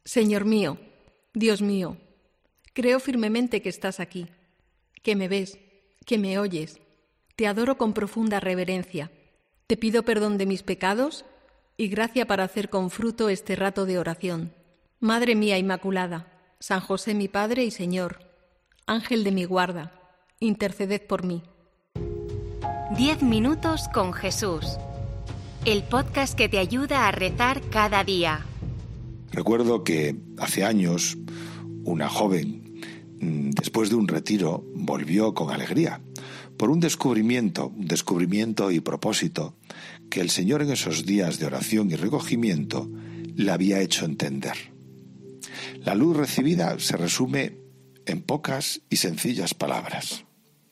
Señor mío, Dios mío, creo firmemente que estás aquí, que me ves, que me oyes. Te adoro con profunda reverencia. Te pido perdón de mis pecados y gracia para hacer con fruto este rato de oración. Madre mía Inmaculada, San José mi Padre y Señor, Ángel de mi guarda, interceded por mí. 10 minutos con Jesús. El podcast que te ayuda a rezar cada día. Recuerdo que hace años una joven, después de un retiro, volvió con alegría por un descubrimiento y propósito que el Señor en esos días de oración y recogimiento le había hecho entender. La luz recibida se resume en pocas y sencillas palabras.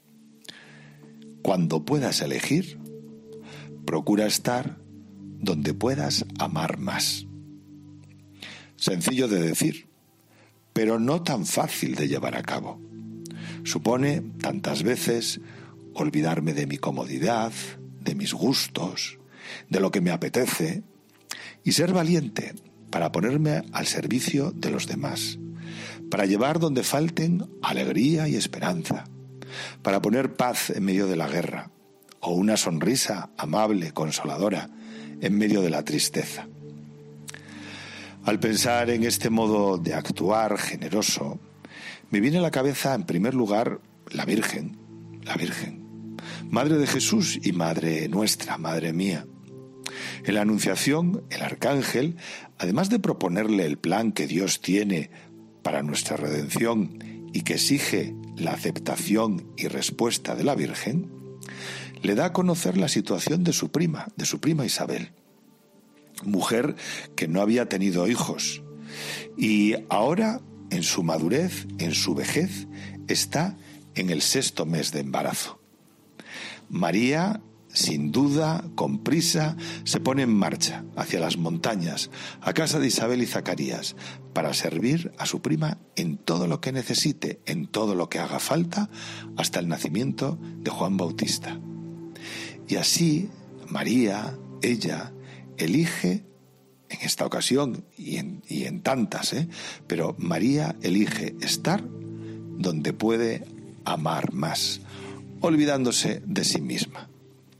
Cuando puedas elegir, procura estar donde puedas amar más. Sencillo de decir, pero no tan fácil de llevar a cabo. Supone, tantas veces, olvidarme de mi comodidad, de mis gustos, de lo que me apetece, y ser valiente para ponerme al servicio de los demás, para llevar donde falten alegría y esperanza, para poner paz en medio de la guerra, o una sonrisa amable, consoladora, en medio de la tristeza. Al pensar en este modo de actuar generoso, me viene a la cabeza, en primer lugar, la Virgen, Madre de Jesús y Madre nuestra, Madre mía. En la Anunciación, el Arcángel, además de proponerle el plan que Dios tiene para nuestra redención y que exige la aceptación y respuesta de la Virgen, le da a conocer la situación de su prima Isabel, mujer que no había tenido hijos y ahora, en su madurez, en su vejez, está en el 6º mes de embarazo. María, sin duda, con prisa, se pone en marcha hacia las montañas, a casa de Isabel y Zacarías, para servir a su prima en todo lo que necesite, en todo lo que haga falta, hasta el nacimiento de Juan Bautista. Y así, María, ella, elige, en esta ocasión y en tantas, pero María elige estar donde puede amar más, olvidándose de sí misma.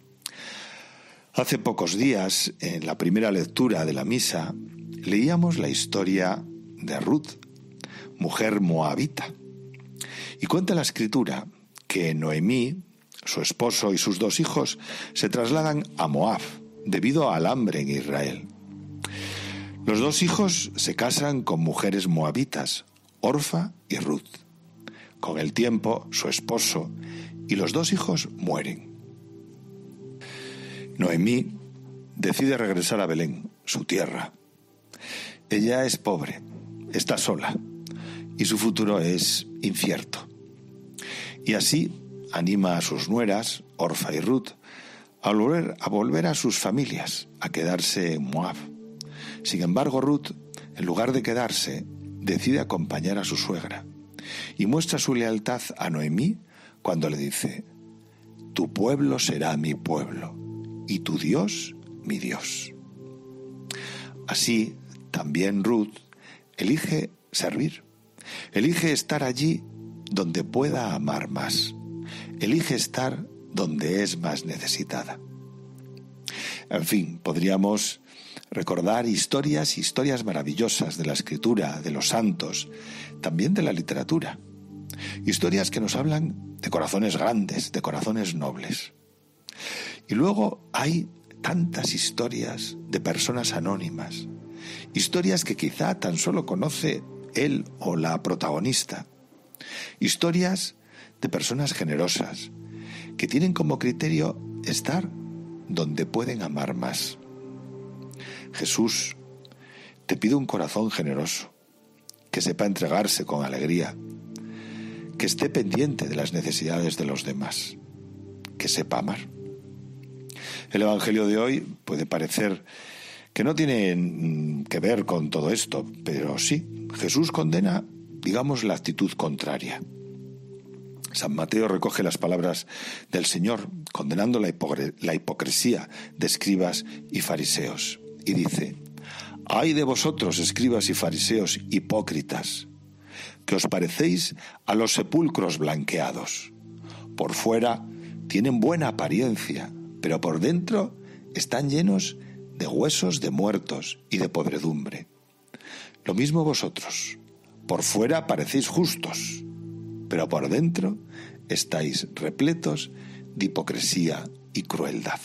Hace pocos días, en la primera lectura de la misa, leíamos la historia de Ruth, mujer moabita. Y cuenta la Escritura que Noemí, su esposo y sus 2 hijos se trasladan a Moab debido al hambre en Israel. Los 2 hijos se casan con mujeres moabitas, Orfa y Ruth. Con el tiempo, su esposo y los 2 hijos mueren. Noemí decide regresar a Belén, su tierra. Ella es pobre, está sola y su futuro es incierto. Y así anima a sus nueras, Orfa y Ruth, a volver a sus familias, a quedarse en Moab. Sin embargo, Ruth, en lugar de quedarse, decide acompañar a su suegra y muestra su lealtad a Noemí cuando le dice: «Tu pueblo será mi pueblo y tu Dios mi Dios». Así, también Ruth elige servir, elige estar allí donde pueda amar más, elige estar donde es más necesitada. En fin, podríamos recordar historias maravillosas de la Escritura, de los santos, también de la literatura. Historias que nos hablan de corazones grandes, de corazones nobles. Y luego hay tantas historias de personas anónimas, historias que quizá tan solo conoce él o la protagonista, historias de personas generosas que tienen como criterio estar donde pueden amar más. Jesús, te pido un corazón generoso, que sepa entregarse con alegría, que esté pendiente de las necesidades de los demás, que sepa amar. El Evangelio de hoy puede parecer que no tiene que ver con todo esto, pero sí, Jesús condena, digamos, la actitud contraria. San Mateo recoge las palabras del Señor condenando la hipocresía de escribas y fariseos y dice: ¡Ay de vosotros, escribas y fariseos hipócritas, que os parecéis a los sepulcros blanqueados! Por fuera tienen buena apariencia, pero por dentro están llenos de huesos de muertos y de podredumbre. Lo mismo vosotros, por fuera parecéis justos, pero por dentro estáis repletos de hipocresía y crueldad.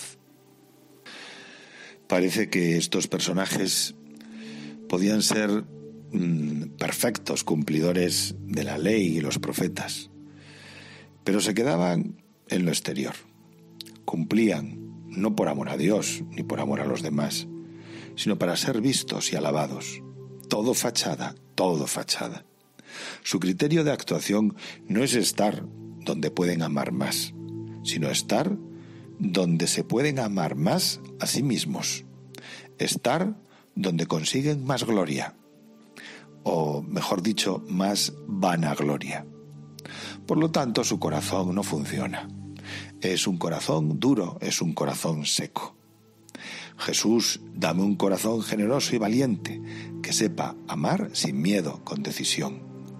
Parece que estos personajes podían ser perfectos cumplidores de la ley y los profetas, pero se quedaban en lo exterior. Cumplían no por amor a Dios ni por amor a los demás, sino para ser vistos y alabados. Todo fachada, todo fachada. Su criterio de actuación no es estar donde pueden amar más, sino estar donde se pueden amar más a sí mismos. Estar donde consiguen más gloria, o mejor dicho, más vanagloria. Por lo tanto, su corazón no funciona. Es un corazón duro, es un corazón seco. Jesús, dame un corazón generoso y valiente, que sepa amar sin miedo, con decisión.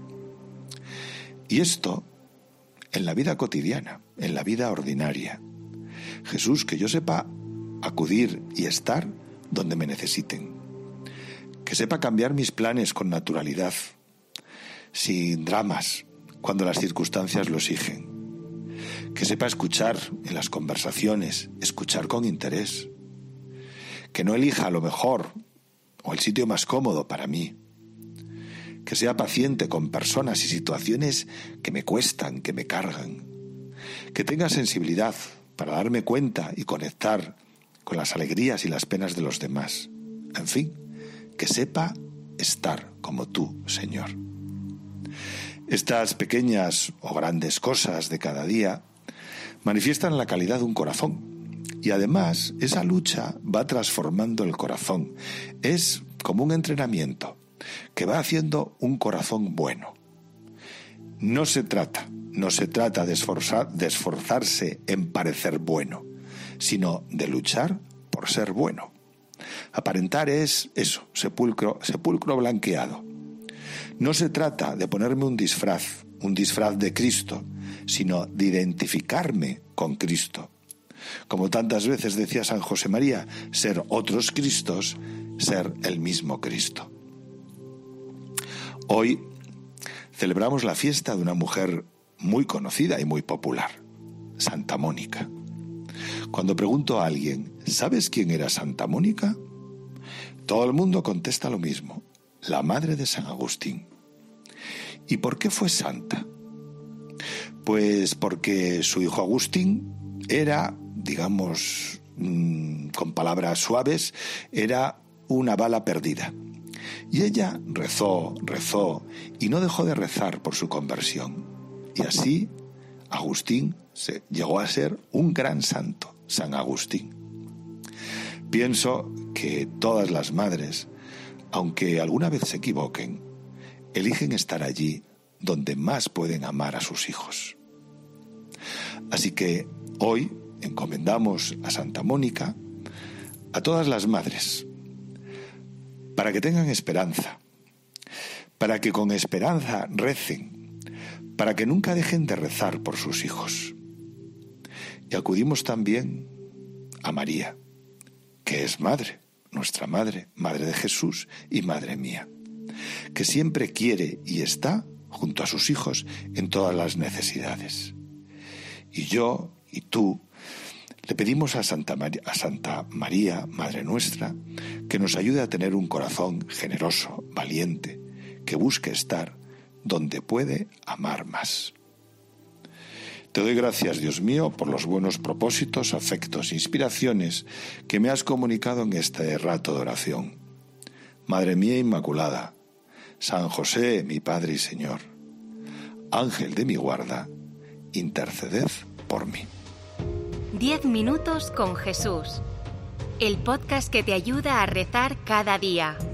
Y esto en la vida cotidiana, en la vida ordinaria. Jesús, que yo sepa acudir y estar donde me necesiten. Que sepa cambiar mis planes con naturalidad, sin dramas, cuando las circunstancias lo exigen. Que sepa escuchar en las conversaciones, escuchar con interés. Que no elija lo mejor o el sitio más cómodo para mí. Que sea paciente con personas y situaciones que me cuestan, que me cargan. Que tenga sensibilidad para darme cuenta y conectar con las alegrías y las penas de los demás. En fin, que sepa estar como tú, Señor. Estas pequeñas o grandes cosas de cada día manifiestan la calidad de un corazón. Y además, esa lucha va transformando el corazón. Es como un entrenamiento que va haciendo un corazón bueno. No se trata de esforzarse en parecer bueno, sino de luchar por ser bueno. Aparentar es eso, sepulcro blanqueado. No se trata de ponerme un disfraz de Cristo, sino de identificarme con Cristo. Como tantas veces decía San José María, ser otros Cristos, ser el mismo Cristo. Hoy celebramos la fiesta de una mujer muy conocida y muy popular, Santa Mónica. Cuando pregunto a alguien, ¿sabes quién era Santa Mónica? Todo el mundo contesta lo mismo, la madre de San Agustín. ¿Y por qué fue santa? Pues porque su hijo Agustín era, digamos, con palabras suaves, era una bala perdida. Y ella rezó y no dejó de rezar por su conversión. Y así Agustín llegó a ser un gran santo, San Agustín. Pienso que todas las madres, aunque alguna vez se equivoquen, eligen estar allí donde más pueden amar a sus hijos. Así que hoy encomendamos a Santa Mónica a todas las madres, para que tengan esperanza, para que con esperanza recen, para que nunca dejen de rezar por sus hijos. Y acudimos también a María, que es madre, nuestra madre, madre de Jesús y madre mía, que siempre quiere y está junto a sus hijos en todas las necesidades. Y yo y tú le pedimos a Santa María, Madre nuestra, que nos ayude a tener un corazón generoso, valiente, que busque estar donde puede amar más. Te doy gracias, Dios mío, por los buenos propósitos, afectos e inspiraciones que me has comunicado en este rato de oración. Madre mía Inmaculada, San José, mi Padre y Señor, Ángel de mi guarda, interceded por mí. 10 minutos con Jesús. El podcast que te ayuda a rezar cada día.